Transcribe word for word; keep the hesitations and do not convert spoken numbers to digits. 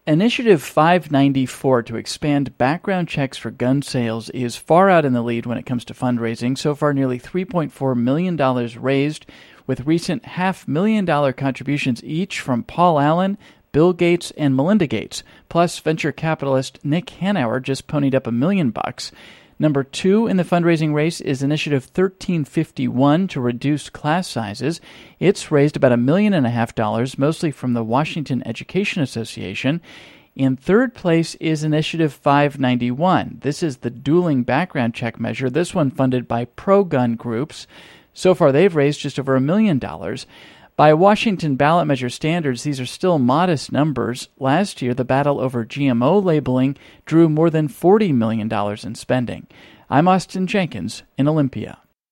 Initiative five ninety-four to expand background checks for gun sales is far out in the lead when it comes to fundraising. So far, nearly three point four million dollars raised, with recent half-million dollar contributions each from Paul Allen, Bill Gates, and Melinda Gates. Plus, venture capitalist Nick Hanauer just ponied up a million bucks. Number two in the fundraising race is Initiative thirteen fifty-one to reduce class sizes. It's raised about a million and a half dollars, mostly from the Washington Education Association. In third place is Initiative five ninety-one. This is the dueling background check measure, this one funded by pro-gun groups. So far, they've raised just over a million dollars. By Washington ballot measure standards, these are still modest numbers. Last year, the battle over G M O labeling drew more than forty million dollars in spending. I'm Austin Jenkins in Olympia.